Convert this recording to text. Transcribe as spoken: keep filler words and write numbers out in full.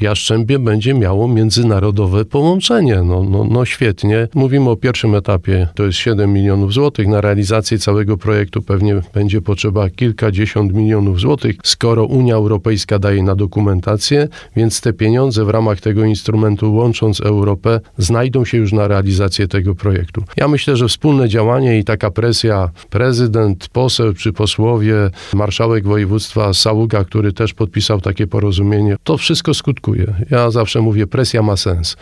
Jastrzębie będzie miało międzynarodowe połączenie. No, no, no świetnie. Mówimy o pierwszym etapie, to jest siedem milionów złotych. Na realizację całego projektu pewnie będzie potrzeba kilkadziesiąt milionów złotych, skoro Unia Europejska daje na dokumentację, więc te pieniądze w ramach tego instrumentu Łącząc Europę znajdą się już na realizację tego projektu. Ja myślę, że wspólne działanie i taka presja, prezydent, poseł czy posłowie, marszałek województwa Saługa, który też podpisał takie porozumienie, to wszystko skutkuje. Ja zawsze mówię, presja ma sens.